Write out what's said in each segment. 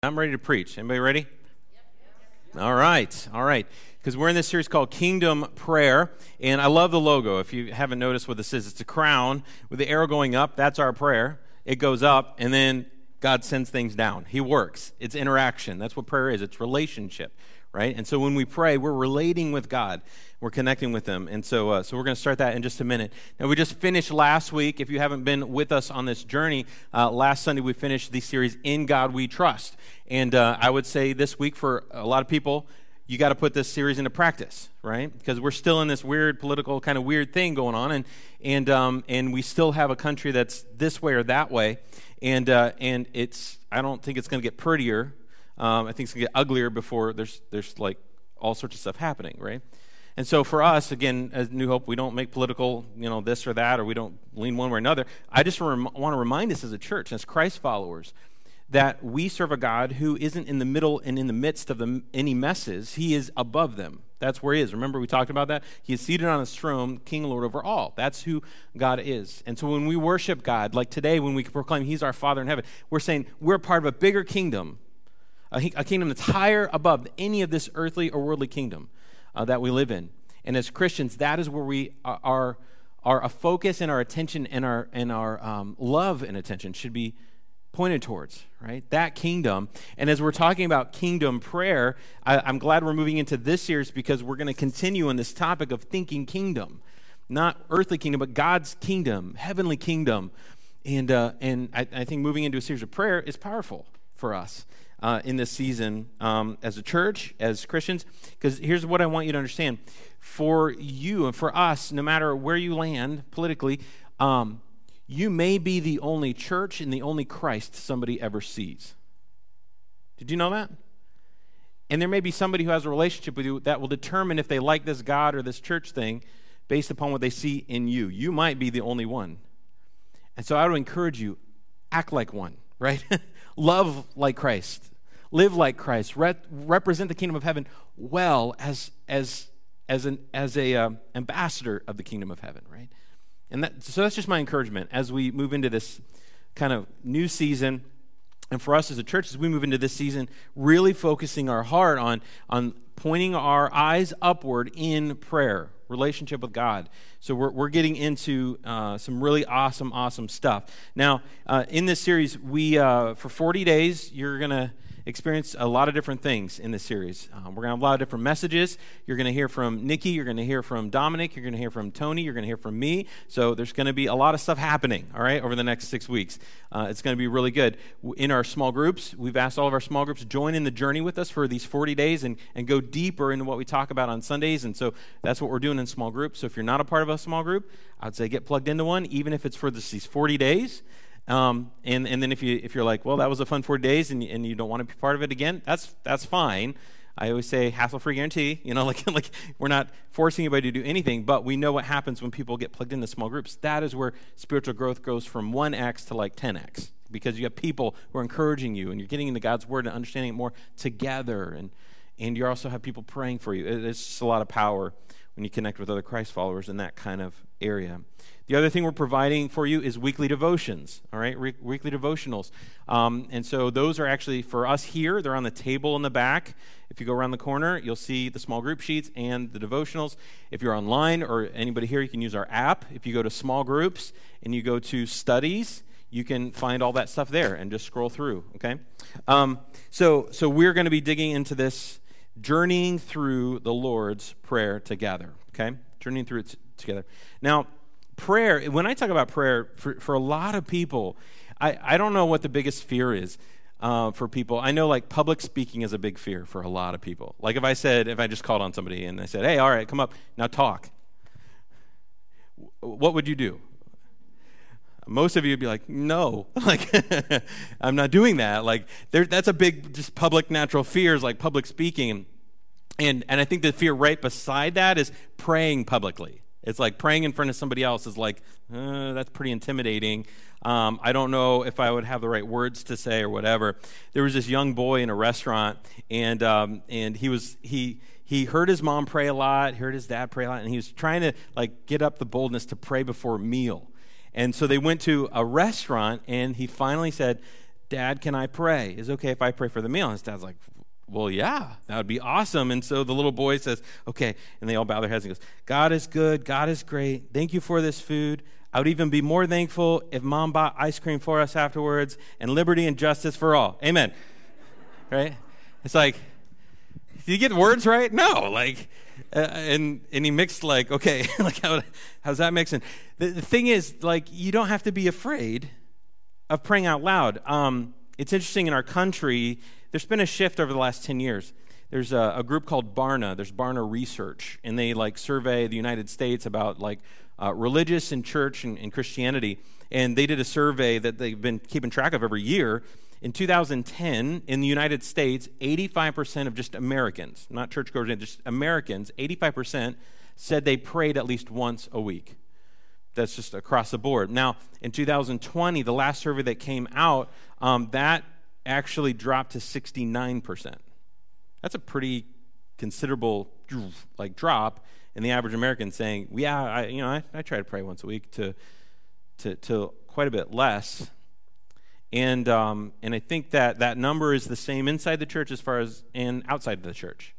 I'm ready to preach. Anybody ready? All right. Because we're in this series called Kingdom Prayer, and I love the logo. If you haven't noticed what this is, it's a crown with the arrow going up. That's our prayer. It goes up, and then God sends things down. He works. It's interaction. That's what prayer is. It's relationship, right? And so when we pray, we're relating with God. We're connecting with Him. And so we're going to start that in just a minute. Now, we just finished last week. If you haven't been with us on this journey, last Sunday we finished the series, In God We Trust. And I would say this week for a lot of people, you got to put this series into practice, right? Because we're still in this weird political kind of weird thing going on, and we still have a country that's this way or that way, and it's I don't think it's going to get prettier. I think it's going to get uglier before there's like all sorts of stuff happening, right? And so for us, again, as New Hope, we don't make political, this or that, or we don't lean one way or another. I just want to remind us as a church, as Christ followers, that we serve a God who isn't in the middle and in the midst of any messes. He is above them. That's where He is. Remember we talked about that? He is seated on His throne, King and Lord over all. That's who God is. And so when we worship God, like today when we proclaim He's our Father in heaven, we're saying we're part of a bigger kingdom, a kingdom that's higher above any of this earthly or worldly kingdom that we live in. And as Christians, that is where we are a focus and our attention and our love and attention should be pointed towards, right? That kingdom. And as we're talking about kingdom prayer, I'm glad we're moving into this series because we're going to continue on this topic of thinking kingdom. Not earthly kingdom, but God's kingdom, heavenly kingdom. And I think moving into a series of prayer is powerful for us in this season as a church, as Christians. Because here's what I want you to understand. For you and for us, no matter where you land politically, you may be the only church and the only Christ somebody ever sees. Did you know that? And there may be somebody who has a relationship with you that will determine if they like this God or this church thing based upon what they see in you. You might be the only one. And so I would encourage you, act like one, right? Love like Christ. Live like Christ. Represent the kingdom of heaven well as an ambassador of the kingdom of heaven, right? And so that's just my encouragement as we move into this kind of new season. And for us as a church, as we move into this season, really focusing our heart on pointing our eyes upward in prayer, relationship with God. So we're getting into some really awesome stuff. Now, in this series, we for 40 days, you're going to experience a lot of different things in this series. We're going to have a lot of different messages. You're going to hear from Nikki. You're going to hear from Dominic. You're going to hear from Tony. You're going to hear from me. So there's going to be a lot of stuff happening, all right, over the next 6 weeks. It's going to be really good. In our small groups, we've asked all of our small groups to join in the journey with us for these 40 days and go deeper into what we talk about on Sundays. And so that's what we're doing in small groups. So if you're not a part of a small group, I'd say get plugged into one, even if it's for these 40 days. And then if you're like, well, that was a fun 40 days and you don't want to be part of it again, that's fine. I always say hassle-free guarantee, like we're not forcing anybody to do anything, but we know what happens when people get plugged into small groups. That is where spiritual growth goes from 1x to like 10x, because you have people who are encouraging you and you're getting into God's word and understanding it more together, and you also have people praying for you. It's just a lot of power when you connect with other Christ followers in that kind of area. The other thing we're providing for you is weekly devotions, all right, weekly devotionals. And so those are actually for us here. They're on the table in the back. If you go around the corner, you'll see the small group sheets and the devotionals. If you're online or anybody here, you can use our app. If you go to small groups and you go to studies, you can find all that stuff there and just scroll through, okay? So we're going to be digging into this, journeying through the Lord's Prayer together, okay? Journeying through it together. Now, prayer, when I talk about prayer, for a lot of people, I don't know what the biggest fear is for people. I know like public speaking is a big fear for a lot of people. Like if I just called on somebody and I said, hey, all right, come up, now talk. What would you do? Most of you would be like, no, like I'm not doing that. Like that's a big just public natural fears, like public speaking. And I think the fear right beside that is praying publicly. It's like praying in front of somebody else is like, that's pretty intimidating. I don't know if I would have the right words to say or whatever. There was this young boy in a restaurant, and he heard his mom pray a lot, heard his dad pray a lot, and he was trying to like get up the boldness to pray before a meal. And so they went to a restaurant, and he finally said, Dad, can I pray? Is it okay if I pray for the meal? And his dad's like, well, yeah, that would be awesome. And so the little boy says, okay. And they all bow their heads and goes, God is good. God is great. Thank you for this food. I would even be more thankful if Mom bought ice cream for us afterwards, and liberty and justice for all. Amen. Right? It's like, did you get the words right? No. Like, and he mixed like, okay, like how's that mixing? The thing is, like, you don't have to be afraid of praying out loud. It's interesting in our country, there's been a shift over the last 10 years. There's a group called Barna. There's Barna Research, and they like survey the United States about like religious and church and Christianity. And they did a survey that they've been keeping track of every year. In 2010, in the United States, 85% of just Americans, not churchgoers, just Americans, 85% said they prayed at least once a week. That's just across the board. Now, in 2020, the last survey that came out, that actually dropped to 69%. That's a pretty considerable like drop in the average American saying, yeah, I try to pray once a week to quite a bit less. And I think that number is the same inside the church as far as and outside the church.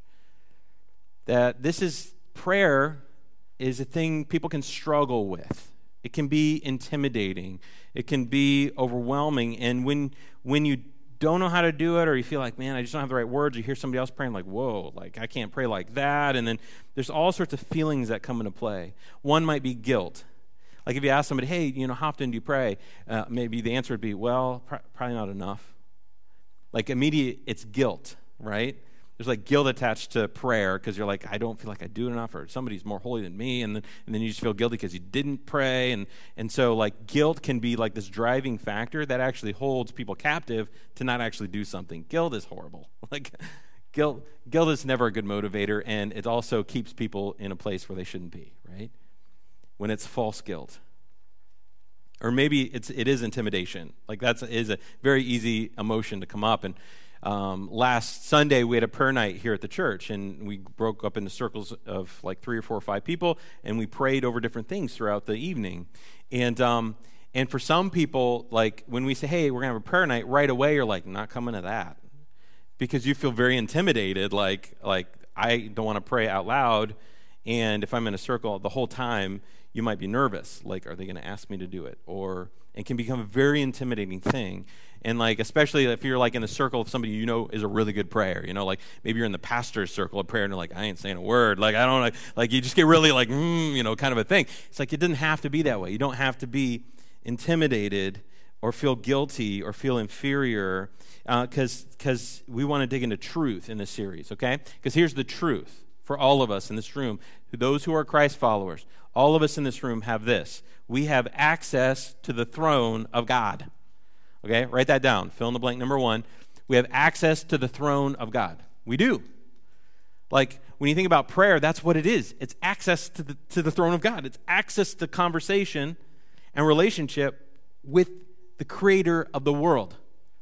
That this is prayer is a thing people can struggle with. It can be intimidating. It can be overwhelming. And when you don't know how to do it, or you feel like, man, I just don't have the right words, you hear somebody else praying like, whoa, like I can't pray like that. And then there's all sorts of feelings that come into play. One might be guilt. Like if you ask somebody, hey, how often do you pray? Maybe the answer would be, well, probably not enough. Like immediate, it's guilt, right? There's like guilt attached to prayer because you're like, I don't feel like I do enough, or somebody's more holy than me, and then you just feel guilty because you didn't pray, and so like guilt can be like this driving factor that actually holds people captive to not actually do something. Guilt is horrible. Like guilt is never a good motivator, and it also keeps people in a place where they shouldn't be, right? When it's false guilt. Or maybe it is intimidation. Like that is a very easy emotion to come up. And last Sunday we had a prayer night here at the church, and we broke up into circles of like 3 or 4 or 5 people, and we prayed over different things throughout the evening. And for some people, like when we say, hey, we're gonna have a prayer night, right away you're like, not coming to that, because you feel very intimidated. Like I don't want to pray out loud, and if I'm in a circle the whole time, you might be nervous. Like, are they going to ask me to do it? Or it can become a very intimidating thing. And like, especially if you're like in a circle of somebody is a really good prayer. Like maybe you're in the pastor's circle of prayer and you're like, I ain't saying a word. Like I don't like you just get really like kind of a thing. It's like it doesn't have to be that way. You don't have to be intimidated or feel guilty or feel inferior because we want to dig into truth in this series. Okay? Because here's the truth for all of us in this room, those who are Christ followers. All of us in this room have this. We have access to the throne of God. Okay, write that down. Fill in the blank number 1. We have access to the throne of God. We do. Like, when you think about prayer, that's what it is. It's access to the throne of God. It's access to conversation and relationship with the creator of the world.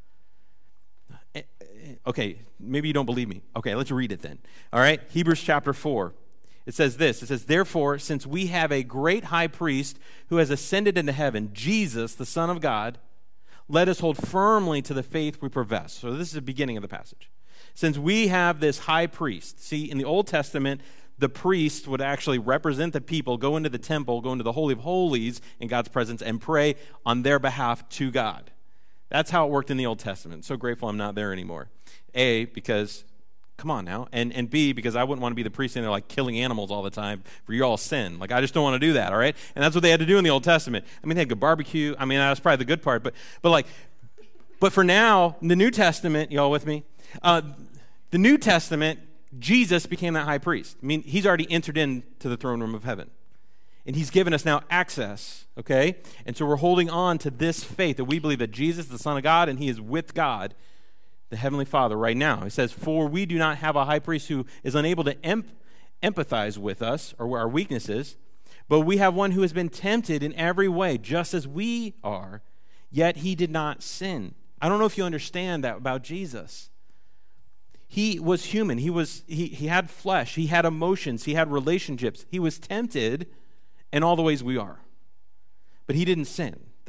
Okay, maybe you don't believe me. Okay, let's read it then. All right, Hebrews chapter 4. It says this. It says, therefore, since we have a great high priest who has ascended into heaven, Jesus, the Son of God, let us hold firmly to the faith we profess. So this is the beginning of the passage. Since we have this high priest. See, in the Old Testament, the priest would actually represent the people, go into the temple, go into the Holy of Holies in God's presence, and pray on their behalf to God. That's how it worked in the Old Testament. So grateful I'm not there anymore. A, because... come on now. And B, because I wouldn't want to be the priest in there like killing animals all the time for your all sin. Like, I just don't want to do that, all right? And that's what they had to do in the Old Testament. I mean, they had good barbecue. I mean, that's probably the good part. But for now, in the New Testament, y'all with me? The New Testament, Jesus became that high priest. I mean, he's already entered into the throne room of heaven. And he's given us now access, okay? And so we're holding on to this faith that we believe that Jesus is the Son of God and he is with God, the Heavenly Father, right now. He says, for we do not have a high priest who is unable to empathize with us or our weaknesses, but we have one who has been tempted in every way, just as we are, yet he did not sin. I don't know if you understand that about Jesus. He was human. He had flesh. He had emotions. He had relationships. He was tempted in all the ways we are. But he didn't sin.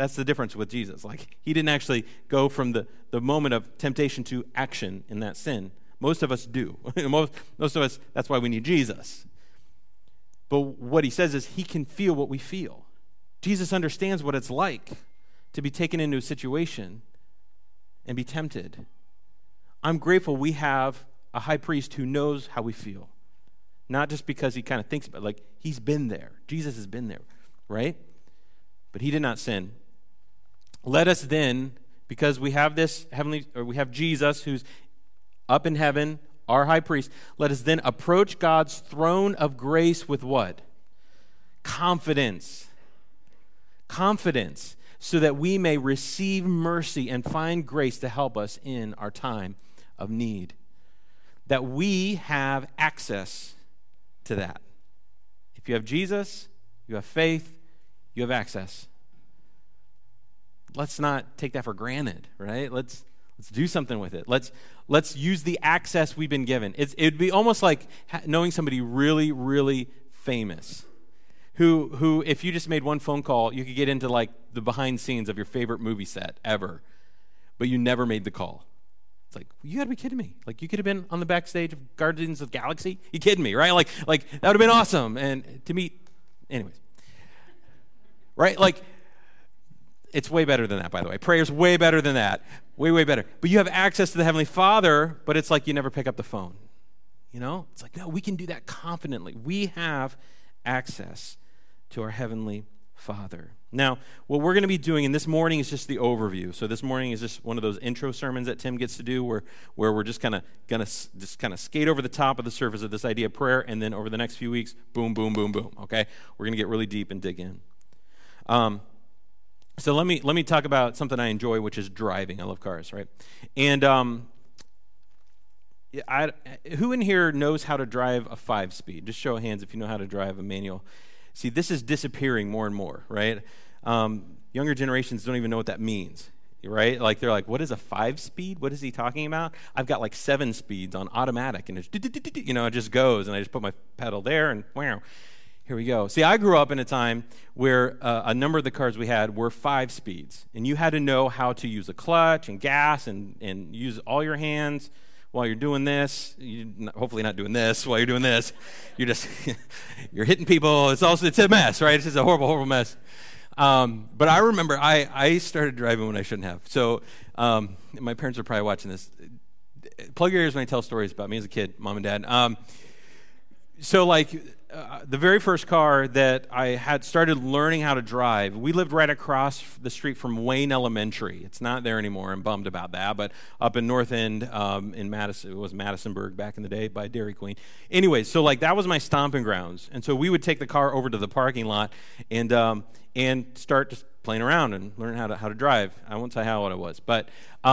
That's the difference with Jesus. Like, he didn't actually go from the moment of temptation to action in that sin. Most of us do. most of us, that's why we need Jesus. But what he says is he can feel what we feel. Jesus understands what it's like to be taken into a situation and be tempted. I'm grateful we have a high priest who knows how we feel. Not just because he kind of thinks about it, like he's been there. Jesus has been there, right? But he did not sin. Let us then, because we have we have Jesus who's up in heaven, our high priest, let us then approach God's throne of grace with what? Confidence. Confidence, so that we may receive mercy and find grace to help us in our time of need. That we have access to that. If you have Jesus, you have faith, you have access. Let's not take that for granted, right? Let's do something with it. Let's use the access we've been given. It'd be almost like knowing somebody really, really famous, who if you just made one phone call, you could get into like the behind scenes of your favorite movie set ever, but you never made the call. It's like, you got to be kidding me. Like, you could have been on the backstage of Guardians of the Galaxy. You kidding me, right? Like that would have been awesome. And to meet, anyways, right? Like, it's way better than that, by the way. Prayer's way better than that. Way, way better. But you have access to the Heavenly Father, but it's like you never pick up the phone. You know? It's like, no, we can do that confidently. We have access to our Heavenly Father. Now, what we're going to be doing, and this morning is just the overview. So this morning is just one of those intro sermons that Tim gets to do where we're just kind of going to skate over the top of the surface of this idea of prayer, and then over the next few weeks, boom, boom, boom, boom, okay? We're going to get really deep and dig in. So let me talk about something I enjoy, which is driving. I love cars, right? And who in here knows how to drive a 5-speed? Just show of hands if you know how to drive a manual. See, this is disappearing more and more, right? Younger generations don't even know what that means, right? Like, they're like, what is a 5-speed? What is he talking about? I've got like 7 speeds on automatic, and it just goes, and I just put my pedal there, and wow. Here we go. See, I grew up in a time where a number of the cars we had were 5 speeds, and you had to know how to use a clutch and gas and use all your hands while you're doing this. Hopefully not doing this while you're doing this. You're hitting people. It's a mess, right? It's just a horrible, horrible mess. But I remember I started driving when I shouldn't have. So my parents are probably watching this. Plug your ears when I tell stories about me as a kid, mom and dad. So like the very first car that I had started learning how to drive, we lived right across the street from Wayne Elementary. It's not there anymore. I'm bummed about that. But up in North End, in Madison, it was Madisonburg back in the day by Dairy Queen. Anyways, so like that was my stomping grounds. And so we would take the car over to the parking lot and start just playing around and learn how to drive. I won't say how old I was, but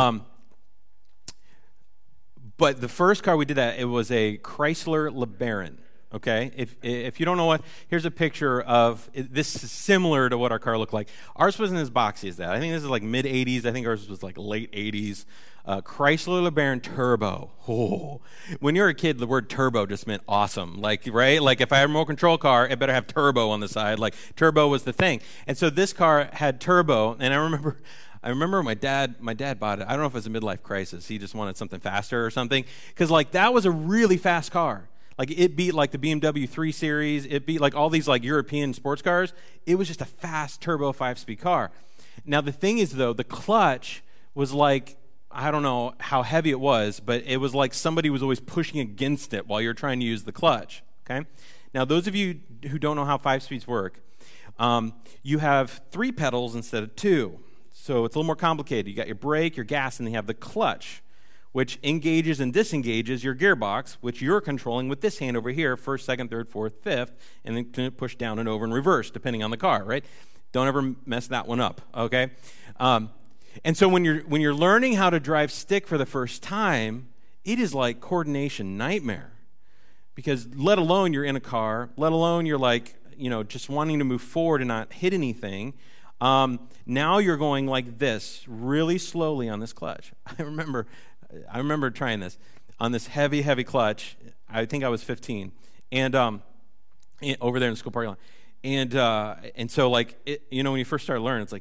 the first car we did that, it was a Chrysler LeBaron. Okay, if you don't know what, here's a picture of this is similar to what our car looked like. Ours wasn't as boxy as that. I think this is like mid 80s. I think ours was like late 80s. Chrysler LeBaron Turbo. Oh, when you're a kid, the word turbo just meant awesome. Like, right? Like if I had a remote control car, it better have turbo on the side. Like turbo was the thing. And so this car had turbo, and I remember my dad bought it. I don't know if it was a midlife crisis. He just wanted something faster or something, because like that was a really fast car. Like, it beat, like, the BMW 3 Series. It beat, like, all these, like, European sports cars. It was just a fast turbo 5-speed car. Now, the thing is, though, the clutch was, like, I don't know how heavy it was, but it was like somebody was always pushing against it while you're trying to use the clutch, okay? Now, those of you who don't know how 5-speeds work, you have 3 pedals instead of 2. So it's a little more complicated. You got your brake, your gas, and then you have the clutch, which engages and disengages your gearbox, which you're controlling with this hand over here, first, second, third, fourth, fifth, and then push down and over and reverse, depending on the car, right? Don't ever mess that one up, okay? And so when you're learning how to drive stick for the first time, it is like coordination nightmare, because let alone you're in a car, let alone you're like, just wanting to move forward and not hit anything. Now you're going like this, really slowly on this clutch. I remember trying this on this heavy, heavy clutch. I think I was 15, and over there in the school parking lot. And so like when you first start learning, it's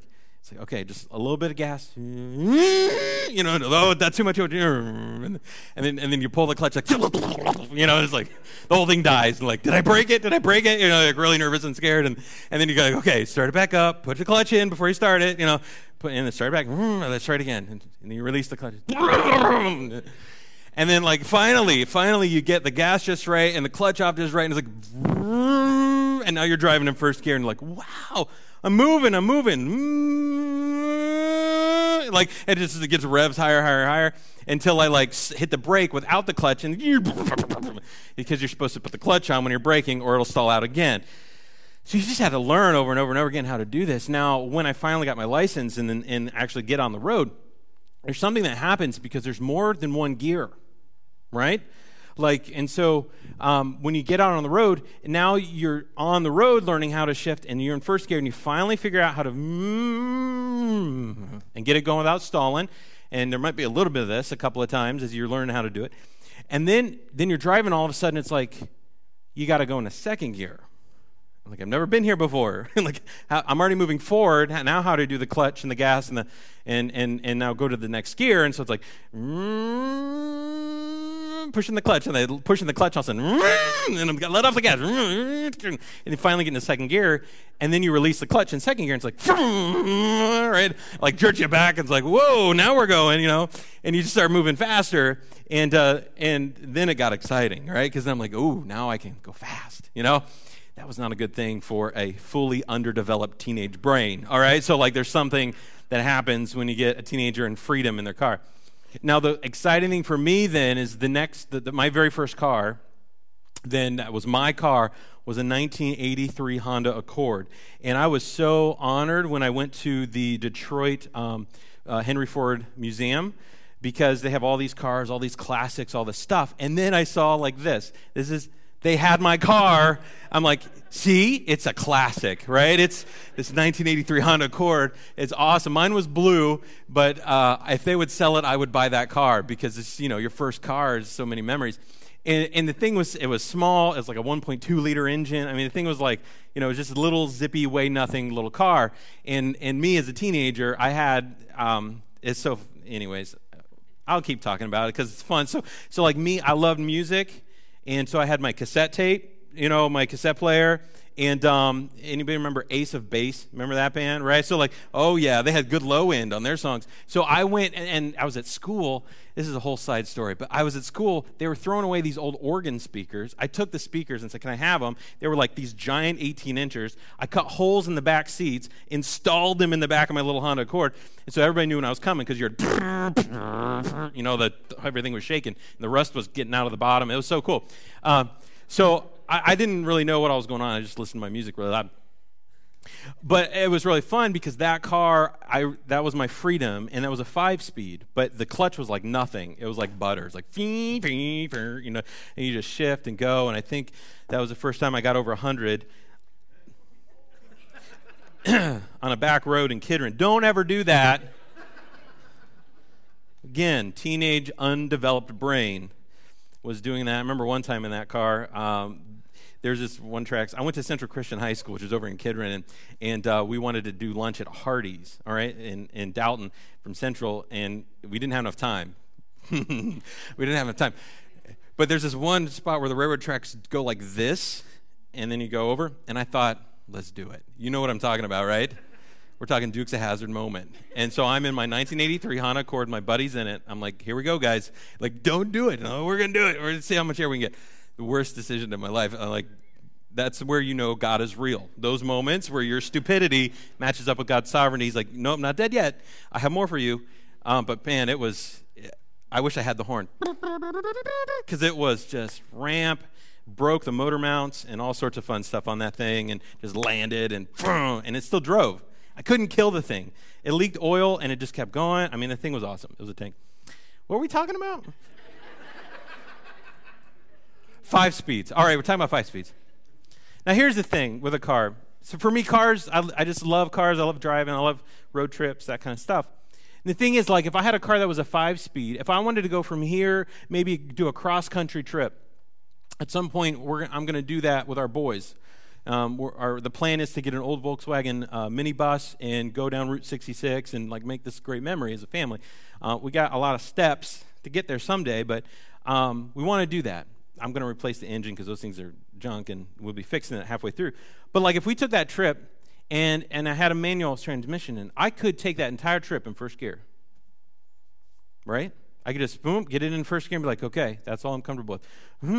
It's like, okay, just a little bit of gas. Oh, that's too much. And then you pull the clutch, like, it's like the whole thing dies. And like, did I break it? Like really nervous and scared. And then you go, okay, start it back up. Put the clutch in before you start it. Put in and start it back. Let's try it again. And then you release the clutch. And then like finally you get the gas just right and the clutch off just right. And it's like, and now you're driving in first gear and you're like, wow. I'm moving. Like, it gets revs higher, until I, like, hit the brake without the clutch, and because you're supposed to put the clutch on when you're braking, or it'll stall out again. So you just have to learn over and over and over again how to do this. Now, when I finally got my license and actually get on the road, there's something that happens because there's more than one gear, right? And so when you get out on the road, now you're on the road learning how to shift, and you're in first gear, and you finally figure out how to and get it going without stalling. And there might be a little bit of this a couple of times as you're learning how to do it. And then you're driving, all of a sudden it's like you got to go into second gear. Like, I've never been here before. Like, I'm already moving forward. Now how to do the clutch and the gas and now go to the next gear. And so it's like pushing the clutch, and then pushing the clutch all of a sudden, and I'm let off the gas, and you finally get into second gear, and then you release the clutch in second gear, and it's like, right, like jerks you back, and it's like, whoa, now we're going, and you just start moving faster, and then it got exciting, right? Because then I'm like, oh, now I can go fast, That was not a good thing for a fully underdeveloped teenage brain, all right? So, like, there's something that happens when you get a teenager and freedom in their car. Now, the exciting thing for me then is my very first car, then that was my car, was a 1983 Honda Accord. And I was so honored when I went to the Detroit Henry Ford Museum, because they have all these cars, all these classics, all this stuff. And then I saw like this. They had my car. I'm like, see, it's a classic, right? It's this 1983 Honda Accord. It's awesome. Mine was blue, but if they would sell it, I would buy that car, because it's, your first car is so many memories. And the thing was, it was small. It was like a 1.2 liter engine. I mean, the thing was like, it was just a little zippy, weigh nothing little car. And me as a teenager, I had, anyways, I'll keep talking about it because it's fun. So like me, I loved music. And so I had my cassette tape, my cassette player. And anybody remember Ace of Base? Remember that band, right? So like, oh yeah, they had good low end on their songs. So I went and I was at school. This is a whole side story, but I was at school. They were throwing away these old organ speakers. I took the speakers and said, can I have them? They were like these giant 18-inchers. I cut holes in the back seats, installed them in the back of my little Honda Accord. And so everybody knew when I was coming, because everything was shaking. And the rust was getting out of the bottom. It was so cool. So I didn't really know what was going on. I just listened to my music really loud. But it was really fun because that car, that was my freedom, and that was a 5-speed. But the clutch was like nothing. It was like butter. It's like, and you just shift and go. And I think that was the first time I got over 100 on a back road in Kidron. Don't ever do that. Again, teenage undeveloped brain was doing that. I remember one time in that car, there's this one track. I went to Central Christian High School, which is over in Kidron, and we wanted to do lunch at Hardee's, all right, in Dalton from Central, and we didn't have enough time. But there's this one spot where the railroad tracks go like this, and then you go over, and I thought, let's do it. You know what I'm talking about, right? We're talking Dukes of Hazzard moment. And so I'm in my 1983 Honda Accord. My buddy's in it. I'm like, here we go, guys. Like, don't do it. No, we're going to do it. We're going to see how much air we can get. The worst decision of my life. I'm like, that's where you know God is real. Those moments where your stupidity matches up with God's sovereignty. He's like, no, I'm not dead yet. I have more for you. But, man, I wish I had the horn. Because it was just ramp, broke the motor mounts, and all sorts of fun stuff on that thing, and just landed, and it still drove. I couldn't kill the thing. It leaked oil, and it just kept going. I mean, the thing was awesome. It was a tank. What were we talking about? 5 speeds. All right, we're talking about 5 speeds. Now, here's the thing with a car. So for me, cars, I just love cars. I love driving. I love road trips, that kind of stuff. And the thing is, like, if I had a car that was a 5-speed, if I wanted to go from here, maybe do a cross-country trip, at some point, I'm going to do that with our boys. The plan is to get an old Volkswagen minibus and go down Route 66 and like make this great memory as a family. We got a lot of steps to get there someday, but we want to do that. I'm going to replace the engine because those things are junk, and we'll be fixing it halfway through. But like if we took that trip and I had a manual transmission, and I could take that entire trip in first gear, right? I could just, boom, get it in first gear and be like, okay, that's all I'm comfortable with.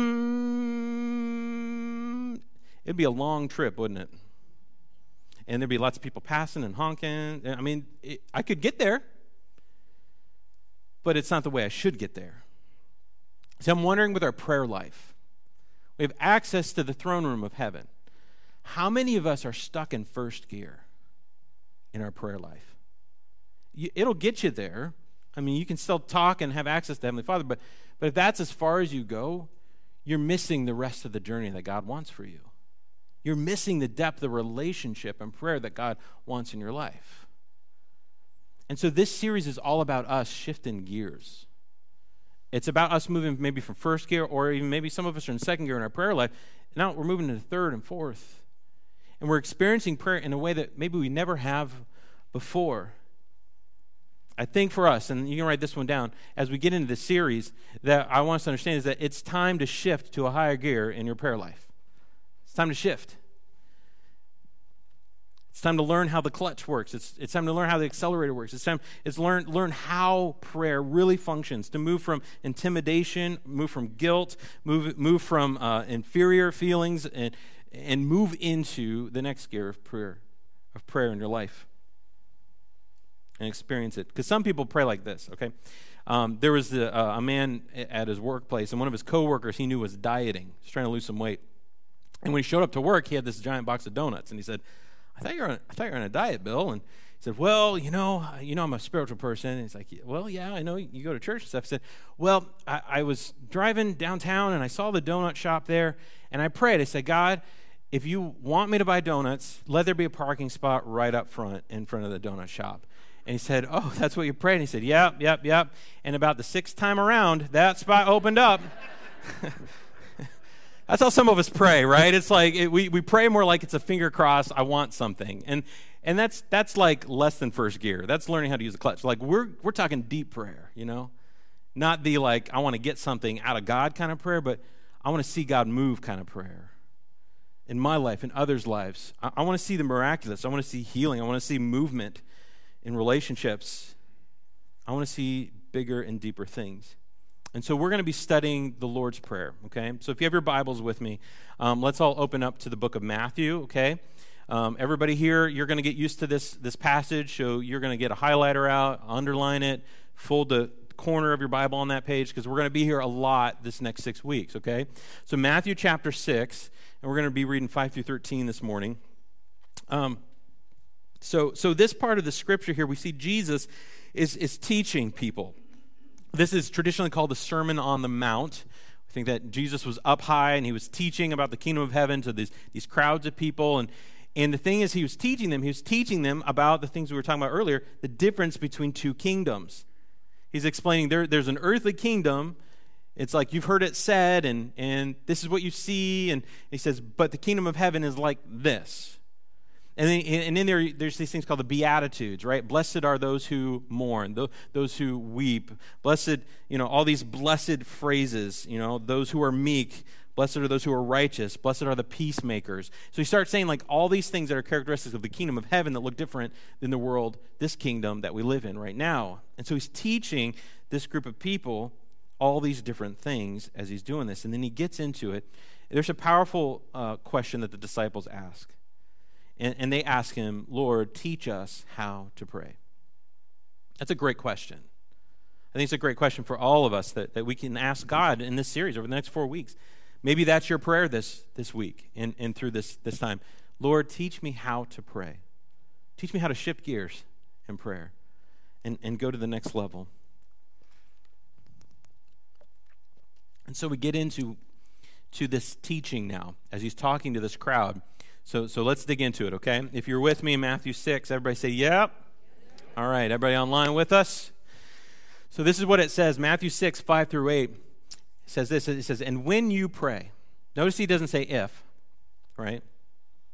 It'd be a long trip, wouldn't it? And there'd be lots of people passing and honking. I mean, I could get there, but it's not the way I should get there. So I'm wondering with our prayer life, we have access to the throne room of heaven. How many of us are stuck in first gear in our prayer life? It'll get you there. I mean, you can still talk and have access to Heavenly Father, but if that's as far as you go, you're missing the rest of the journey that God wants for you. You're missing the depth of relationship and prayer that God wants in your life. And so this series is all about us shifting gears. It's about us moving maybe from first gear, or even maybe some of us are in second gear in our prayer life. Now we're moving into third and fourth. And we're experiencing prayer in a way that maybe we never have before. I think for us, and you can write this one down, as we get into this series, that I want us to understand is that it's time to shift to a higher gear in your prayer life. It's time to shift. It's time to learn how the clutch works. It's time to learn how the accelerator works. It's learn how prayer really functions, to move from intimidation, move from guilt, move from inferior feelings, and move into the next gear of prayer in your life. And experience it. Because some people pray like this, okay? There was a man at his workplace, and one of his coworkers he knew was dieting. He's trying to lose some weight. And when he showed up to work, he had this giant box of donuts, and he said, I thought you were on a diet, Bill. And he said, well, you know, I'm a spiritual person. And he's like, well, yeah, I know you go to church and stuff. He said, well, I was driving downtown, and I saw the donut shop there, and I prayed. I said, God, if you want me to buy donuts, let there be a parking spot right up front in front of the donut shop. And he said, oh, that's what you prayed? And he said, yep. And about the sixth time around, that spot opened up. That's how some of us pray, right? It's like we pray more like it's a finger cross, I want something. And that's like less than first gear. That's learning how to use a clutch. Like we're talking deep prayer, you know? Not the like, I want to get something out of God kind of prayer, but I want to see God move kind of prayer. In my life, in others' lives. I want to see the miraculous. I want to see healing. I want to see movement in relationships. I want to see bigger and deeper things. And so we're going to be studying the Lord's Prayer, okay? So if you have your Bibles with me, let's all open up to the book of Matthew, okay? Everybody here, you're going to get used to this passage, so you're going to get a highlighter out, underline it, fold the corner of your Bible on that page, because we're going to be here a lot this next 6 weeks, okay? So Matthew chapter 6, and we're going to be reading 5 through 13 this morning. So this part of the scripture here, we see Jesus is teaching people. This is traditionally called the Sermon on the Mount. We think that Jesus was up high and he was teaching about the kingdom of heaven to these crowds of people. And the thing is, he was teaching them about the things we were talking about earlier, the difference between two kingdoms. He's explaining there's an earthly kingdom. It's like you've heard it said, and this is what you see. And he says, but the kingdom of heaven is like this. And in there's these things called the Beatitudes, right? Blessed are those who mourn, those who weep. Blessed, all these blessed phrases, those who are meek. Blessed are those who are righteous. Blessed are the peacemakers. So he starts saying like all these things that are characteristics of the kingdom of heaven that look different than the world, this kingdom that we live in right now. And so he's teaching this group of people all these different things as he's doing this. And then he gets into it. There's a powerful question that the disciples ask. And they ask him, Lord, teach us how to pray. That's a great question. I think it's a great question for all of us that we can ask God in this series over the next 4 weeks. Maybe that's your prayer this week and through this time. Lord, teach me how to pray. Teach me how to shift gears in prayer and go to the next level. And so we get into this teaching now as he's talking to this crowd. So let's dig into it, okay? If you're with me in Matthew 6, everybody say, yep. All right, everybody online with us? So this is what it says, Matthew 6, 5 through 8. It says this, it says, and when you pray, notice he doesn't say if, right?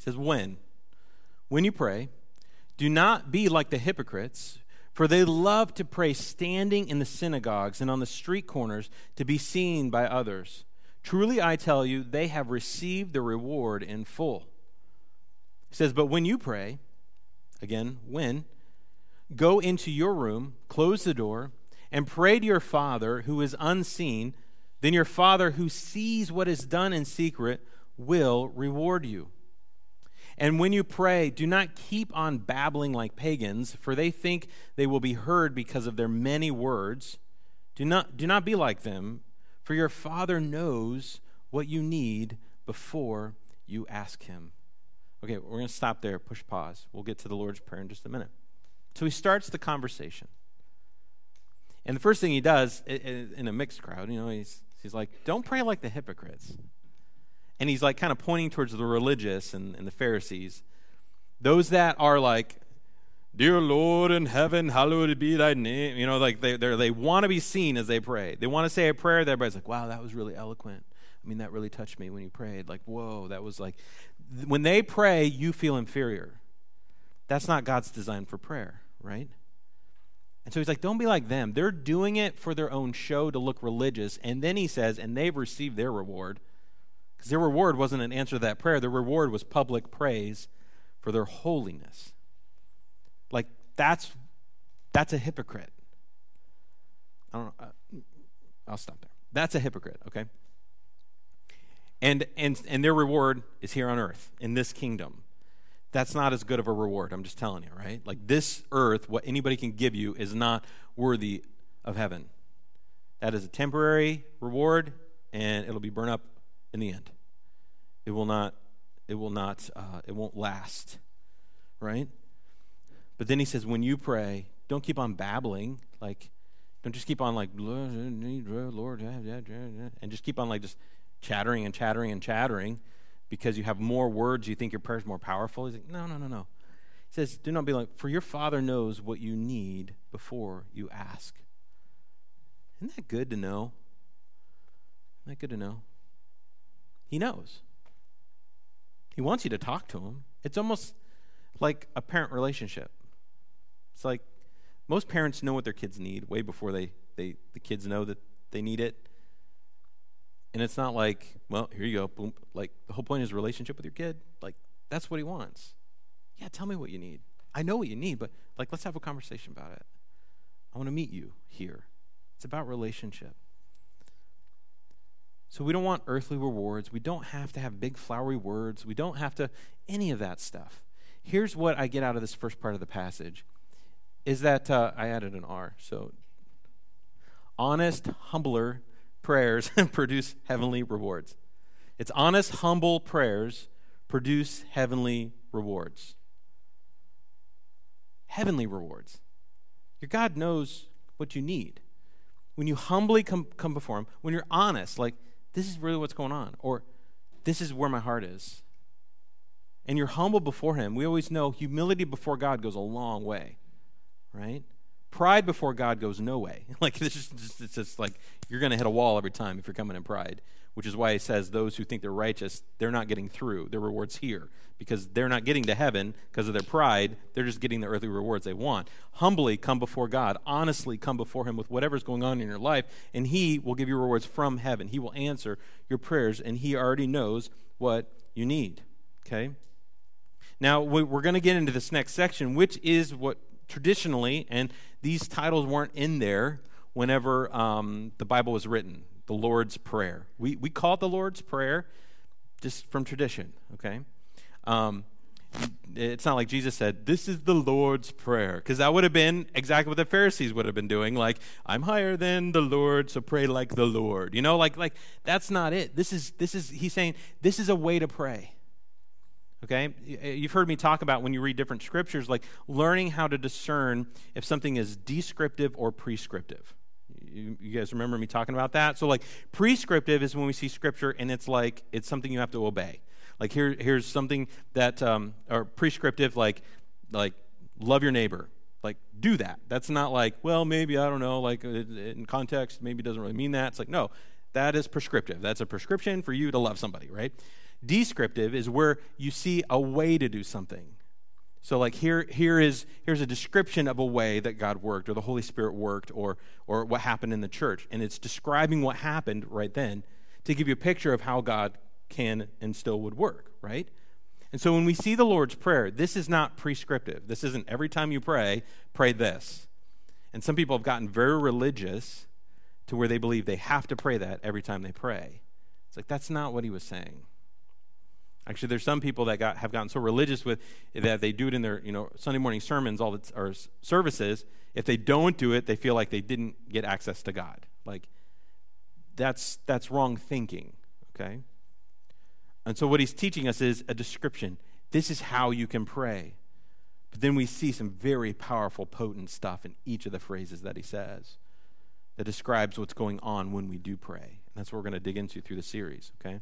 says, when you pray, do not be like the hypocrites, for they love to pray standing in the synagogues and on the street corners to be seen by others. Truly I tell you, they have received the reward in full. He says, but when you pray, again, go into your room, close the door, and pray to your Father who is unseen. Then your Father who sees what is done in secret will reward you. And when you pray, do not keep on babbling like pagans, for they think they will be heard because of their many words. Do not be like them, for your Father knows what you need before you ask him. Okay, we're going to stop there, push pause. We'll get to the Lord's Prayer in just a minute. So he starts the conversation. And the first thing he does in a mixed crowd, he's like, don't pray like the hypocrites. And he's like kind of pointing towards the religious and the Pharisees. Those that are like, dear Lord in heaven, hallowed be thy name. Like they want to be seen as they pray. They want to say a prayer that everybody's like, wow, that was really eloquent. I mean, that really touched me when you prayed. Like, whoa, that was like, when they pray, you feel inferior. That's not God's design for prayer, right? And so he's like, don't be like them. They're doing it for their own show to look religious. And then he says, and they've received their reward. Because their reward wasn't an answer to that prayer. Their reward was public praise for their holiness. Like, that's a hypocrite. I don't know. I'll stop there. That's a hypocrite, okay? And their reward is here on earth, in this kingdom. That's not as good of a reward, I'm just telling you, right? Like, this earth, what anybody can give you is not worthy of heaven. That is a temporary reward, and it'll be burned up in the end. It won't last, right? But then he says, when you pray, don't keep on babbling, like, don't just keep on like, Lord, and just keep on like just chattering and chattering and chattering because you have more words, you think your prayer is more powerful. He's like, no. He says, do not be like, for your Father knows what you need before you ask. Isn't that good to know? Isn't that good to know? He knows. He wants you to talk to him. It's almost like a parent relationship. It's like most parents know what their kids need way before the kids know that they need it. And it's not like, well, here you go, boom. Like, the whole point is relationship with your kid. Like, that's what he wants. Yeah, tell me what you need. I know what you need, but, like, let's have a conversation about it. I want to meet you here. It's about relationship. So we don't want earthly rewards. We don't have to have big, flowery words. We don't have to, any of that stuff. Here's what I get out of this first part of the passage, is that, I added an R, so honest, humbler prayers produce heavenly rewards. It's honest, humble prayers produce heavenly rewards. Heavenly rewards. Your God knows what you need. When you humbly come before him, when you're honest, like, this is really what's going on, or this is where my heart is, and you're humble before him, we always know humility before God goes a long way, right? Pride before God goes no way. Like, it's just like you're going to hit a wall every time if you're coming in pride, which is why he says those who think they're righteous, they're not getting through. Their reward's here because they're not getting to heaven because of their pride. They're just getting the earthly rewards they want. Humbly come before God. Honestly come before him with whatever's going on in your life, and he will give you rewards from heaven. He will answer your prayers, and he already knows what you need, okay? Now, we're going to get into this next section, which is what traditionally, and these titles weren't in there whenever the Bible was written, the Lord's Prayer. We call it the Lord's Prayer just from tradition, okay? It's not like Jesus said, this is the Lord's Prayer, because that would have been exactly what the Pharisees would have been doing, like, I'm higher than the Lord, so pray like the Lord. Like that's not it. This is he's saying, this is a way to pray. Okay, you've heard me talk about when you read different scriptures, like learning how to discern if something is descriptive or prescriptive. You guys remember me talking about that? So, like, prescriptive is when we see scripture and it's like it's something you have to obey. Like here's something that, or prescriptive, like love your neighbor. Like, do that. That's not like, well, maybe, I don't know, like in context, maybe it doesn't really mean that. It's like, no, that is prescriptive. That's a prescription for you to love somebody, right? Descriptive is where you see a way to do something. So like here's a description of a way that God worked or the Holy Spirit worked or what happened in the church. And it's describing what happened right then to give you a picture of how God can and still would work, right? And so when we see the Lord's Prayer, this is not prescriptive. This isn't every time you pray this. And some people have gotten very religious to where they believe they have to pray that every time they pray. It's like, that's not what he was saying. Actually, there's some people that have gotten so religious with that they do it in their Sunday morning sermons or services. If they don't do it, they feel like they didn't get access to God. Like that's wrong thinking. Okay, and so what he's teaching us is a description. This is how you can pray. But then we see some very powerful, potent stuff in each of the phrases that he says that describes what's going on when we do pray. And that's what we're going to dig into through the series. Okay.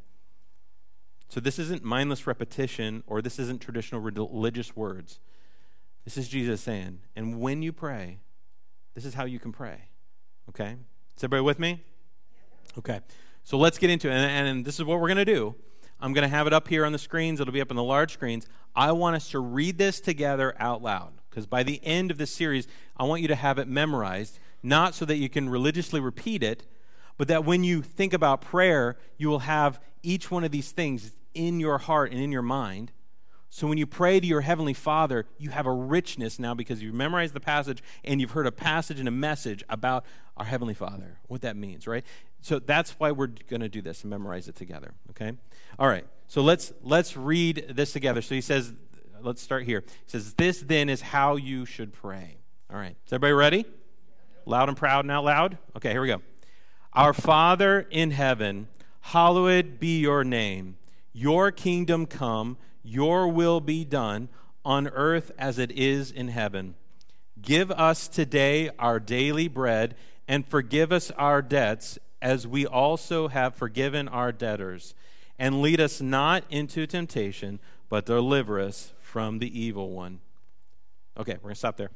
So this isn't mindless repetition or this isn't traditional religious words. This is Jesus saying, and when you pray, this is how you can pray. Okay? Is everybody with me? Okay. So let's get into it. And this is what we're going to do. I'm going to have it up here on the screens. It'll be up on the large screens. I want us to read this together out loud because by the end of this series, I want you to have it memorized, not so that you can religiously repeat it, but that when you think about prayer, you will have each one of these things in your heart and in your mind. So when you pray to your Heavenly Father, you have a richness now because you've memorized the passage and you've heard a passage and a message about our Heavenly Father, what that means, right? So that's why we're going to do this and memorize it together, okay? All right, so let's read this together. So he says, let's start here. He says, this then is how you should pray. All right, is everybody ready? Loud and proud and out loud? Okay, here we go. Our Father in heaven, hallowed be your name. Your kingdom come, your will be done on earth as it is in heaven. Give us today our daily bread and forgive us our debts as we also have forgiven our debtors. And lead us not into temptation, but deliver us from the evil one. Okay, we're going to stop there.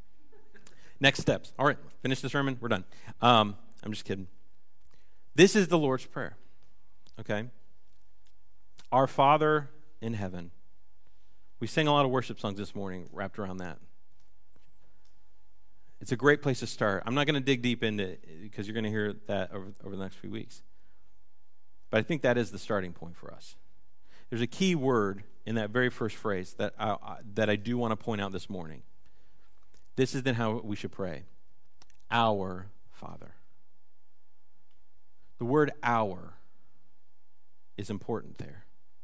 Next steps. All right, finish the sermon. We're done. I'm just kidding. This is the Lord's Prayer, okay? Our Father in heaven. We sang a lot of worship songs this morning wrapped around that. It's a great place to start. I'm not going to dig deep into it because you're going to hear that over the next few weeks. But I think that is the starting point for us. There's a key word in that very first phrase that I do want to point out this morning. This is then how we should pray. Our Father. The word our is important there.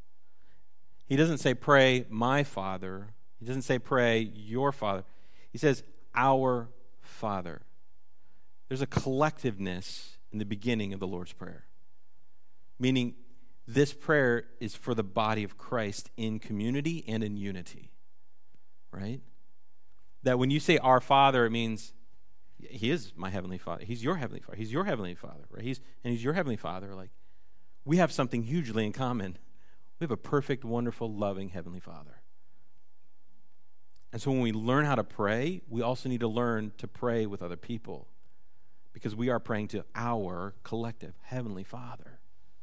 He doesn't say pray my Father. He doesn't say pray your Father. He says our Father. There's a collectiveness in the beginning of the Lord's Prayer. Meaning this prayer is for the body of Christ in community and in unity. Right? That when you say our Father, it means he is my Heavenly Father. He's your Heavenly Father. He's your Heavenly Father, right? He's your Heavenly Father. Like, we have something hugely in common. We have a perfect, wonderful, loving Heavenly Father. And so when we learn how to pray, we also need to learn to pray with other people because we are praying to our collective Heavenly Father.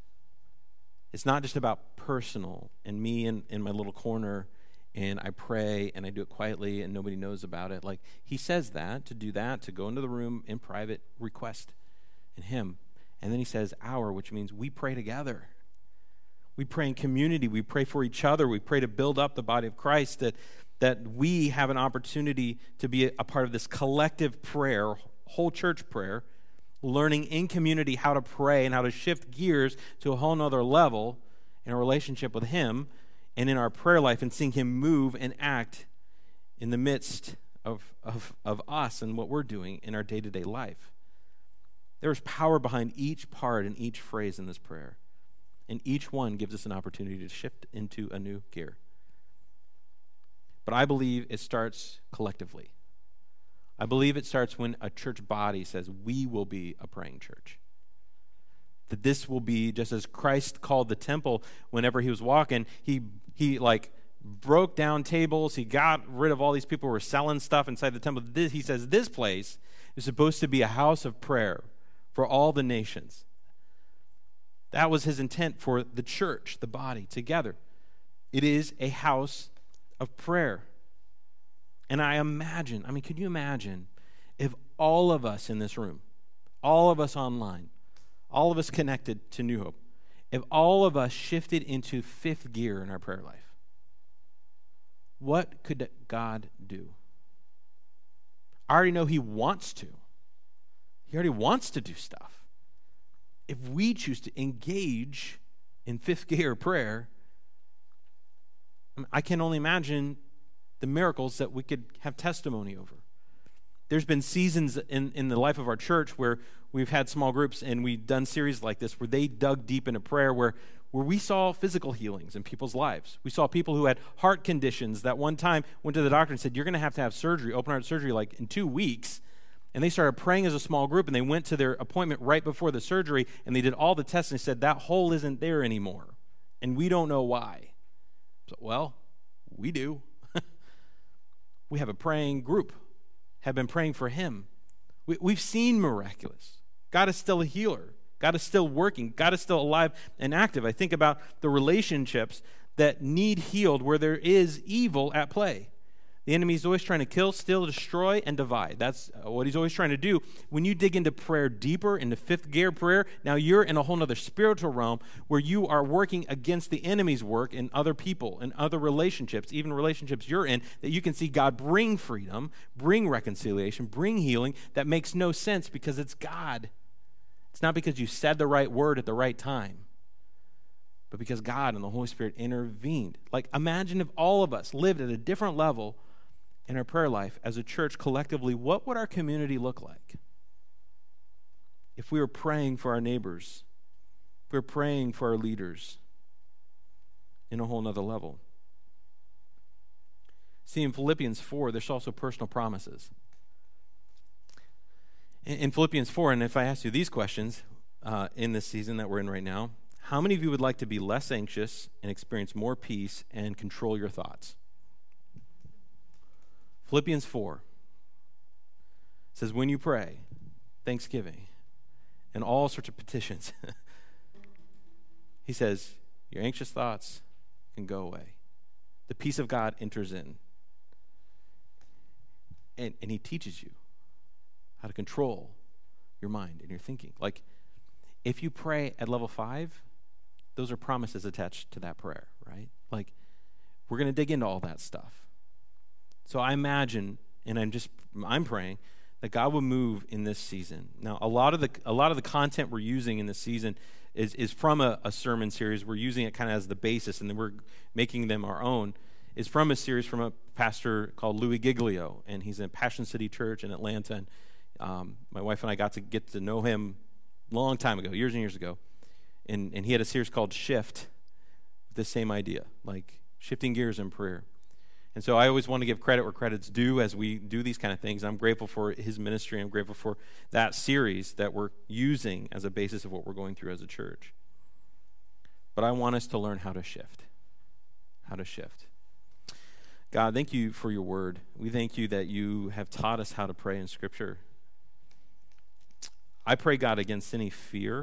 It's not just about personal and me in my little corner and I pray and I do it quietly and nobody knows about it. Like, he says that, to go into the room in private, request in him. And then he says our, which means we pray together. We pray in community. We pray for each other. We pray to build up the body of Christ, that we have an opportunity to be a part of this collective prayer, whole church prayer, learning in community how to pray and how to shift gears to a whole nother level in a relationship with him and in our prayer life and seeing him move and act in the midst of us and what we're doing in our day-to-day life. There is power behind each part and each phrase in this prayer. And each one gives us an opportunity to shift into a new gear. But I believe it starts collectively. I believe it starts when a church body says, we will be a praying church. That this will be, just as Christ called the temple whenever he was walking, he broke down tables, he got rid of all these people who were selling stuff inside the temple. He says this place is supposed to be a house of prayer for all the nations. That was his intent for the church, the body, together. It is a house of prayer. And can you imagine if all of us in this room, all of us online, all of us connected to New Hope, if all of us shifted into fifth gear in our prayer life? What could God do? I already know he wants to. He already wants to do stuff. If we choose to engage in fifth gear prayer, I can only imagine the miracles that we could have testimony over. There's been seasons in the life of our church where we've had small groups and we've done series like this where they dug deep into prayer, where we saw physical healings in people's lives. We saw people who had heart conditions that one time went to the doctor and said, you're going to have surgery, open heart surgery, like in 2 weeks. And they started praying as a small group, and they went to their appointment right before the surgery, and they did all the tests, and they said, that hole isn't there anymore, and we don't know why. So, well, we do. We have a praying group, have been praying for him. We've seen miraculous. God is still a healer. God is still working. God is still alive and active. I think about the relationships that need healed where there is evil at play. The enemy is always trying to kill, steal, destroy, and divide. That's what he's always trying to do. When you dig into prayer deeper, into fifth gear prayer, now you're in a whole other spiritual realm where you are working against the enemy's work in other people and other relationships, even relationships you're in, that you can see God bring freedom, bring reconciliation, bring healing that makes no sense because it's God. It's not because you said the right word at the right time, but because God and the Holy Spirit intervened. Like, imagine if all of us lived at a different level in our prayer life as a church collectively. What would our community look like if we were praying for our neighbors, if we were praying for our leaders in a whole nother level? See, in Philippians 4, there's also personal promises. In Philippians 4, and if I ask you these questions in this season that we're in right now, how many of you would like to be less anxious and experience more peace and control your thoughts? Philippians 4 says, when you pray, thanksgiving, and all sorts of petitions, he says, your anxious thoughts can go away. The peace of God enters in. And he teaches you how to control your mind and your thinking. Like, if you pray at level 5, those are promises attached to that prayer, right? Like, we're going to dig into all that stuff. So I imagine, and I'm praying that God will move in this season. Now, a lot of the content we're using in this season is from a sermon series. We're using it kind of as the basis, and then we're making them our own. Is from a series from a pastor called Louis Giglio, and he's in Passion City Church in Atlanta. And my wife and I got to know him a long time ago, years and years ago. And he had a series called Shift, the same idea, like shifting gears in prayer. And so I always want to give credit where credit's due as we do these kind of things. I'm grateful for his ministry. I'm grateful for that series that we're using as a basis of what we're going through as a church. But I want us to learn how to shift. How to shift. God, thank you for your word. We thank you that you have taught us how to pray in Scripture. I pray, God, against any fear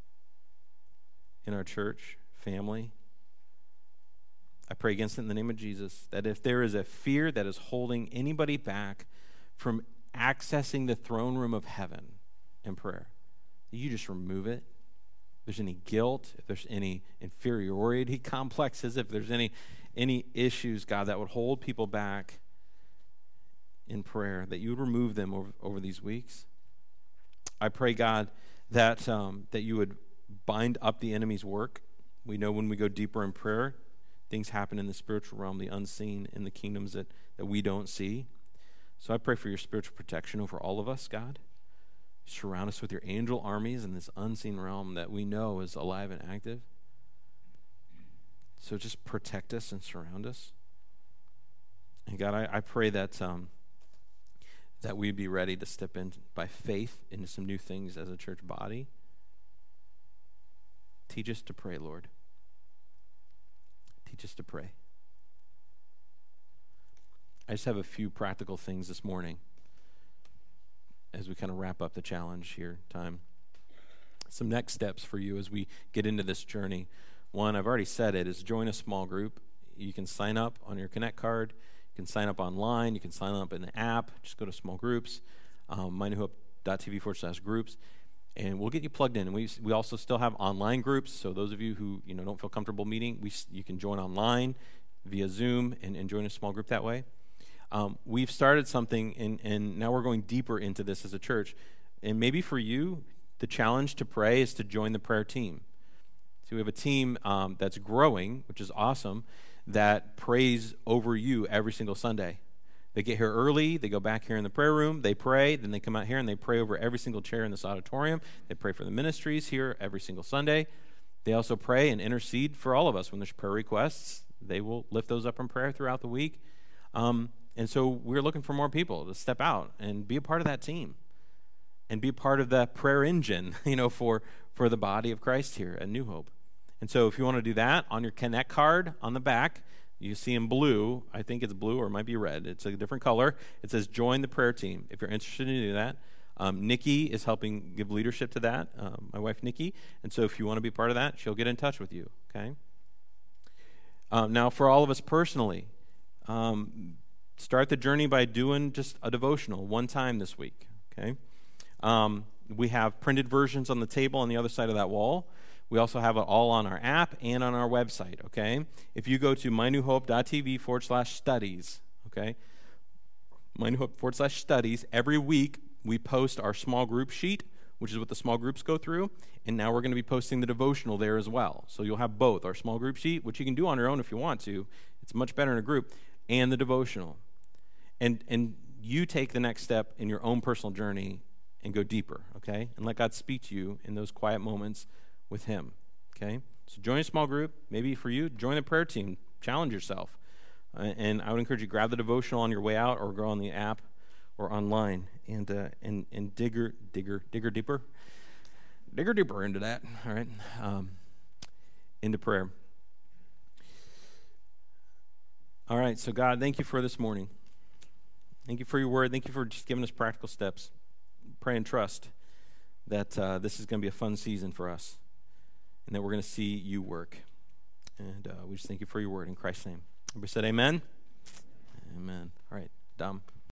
in our church, family. I pray against it in the name of Jesus, that if there is a fear that is holding anybody back from accessing the throne room of heaven in prayer, you just remove it. If there's any guilt, if there's any inferiority complexes, if there's any issues, God, that would hold people back in prayer, that you would remove them over these weeks. I pray, God, that you would bind up the enemy's work. We know when we go deeper in prayer, things happen in the spiritual realm, the unseen, in the kingdoms that we don't see. So I pray for your spiritual protection over all of us, God. Surround us with your angel armies in this unseen realm that we know is alive and active. So just protect us and surround us. And God, I pray that we'd be ready to step in by faith into some new things as a church body. Teach us to pray, Lord. Teach us to pray. I just have a few practical things this morning as we kind of wrap up the challenge here time. some next steps for you as we get into this journey. One, I've already said it, is join a small group. You can sign up on your Connect card. You can sign up online. You can sign up in the app. Just go to small groups, mynewhope.tv/groups, and we'll get you plugged in. And we also still have online groups, so those of you who don't feel comfortable meeting, you can join online via Zoom and join a small group that way. We've started something, and now we're going deeper into this as a church. And maybe for you, the challenge to pray is to join the prayer team. So we have a team that's growing, which is awesome, that prays over you every single Sunday. They get here early, they go back here in the prayer room, they pray, then they come out here and they pray over every single chair in this auditorium. They pray for the ministries here every single Sunday. They also pray and intercede for all of us. When there's prayer requests, they will lift those up in prayer throughout the week. And so we're looking for more people to step out and be a part of that team and be a part of the prayer engine, for the body of Christ here at New Hope. And so if you want to do that, on your Connect card on the back, you see in blue, I think it's blue or it might be red. It's a different color. It says join the prayer team. If you're interested in doing that, Nikki is helping give leadership to that, my wife Nikki. And so if you want to be part of that, she'll get in touch with you, okay? Now for all of us personally, start the journey by doing just a devotional one time this week, okay? We have printed versions on the table on the other side of that wall. We also have it all on our app and on our website, okay? If you go to mynewhope.tv/studies, okay? mynewhope.tv/studies, every week we post our small group sheet, which is what the small groups go through, and now we're going to be posting the devotional there as well. So you'll have both, our small group sheet, which you can do on your own if you want to. It's much better in a group, and the devotional. And you take the next step in your own personal journey and go deeper, okay? And let God speak to you in those quiet moments with him, okay? So join a small group. Maybe for you, join the prayer team. Challenge yourself. And I would encourage you, grab the devotional on your way out or go on the app or online and digger deeper into that, all right? Into prayer. All right, so God, thank you for this morning. Thank you for your word. Thank you for just giving us practical steps. Pray and trust that this is going to be a fun season for us and that we're going to see you work. And we just thank you for your word in Christ's name. Everybody said amen? Amen. All right, Dom.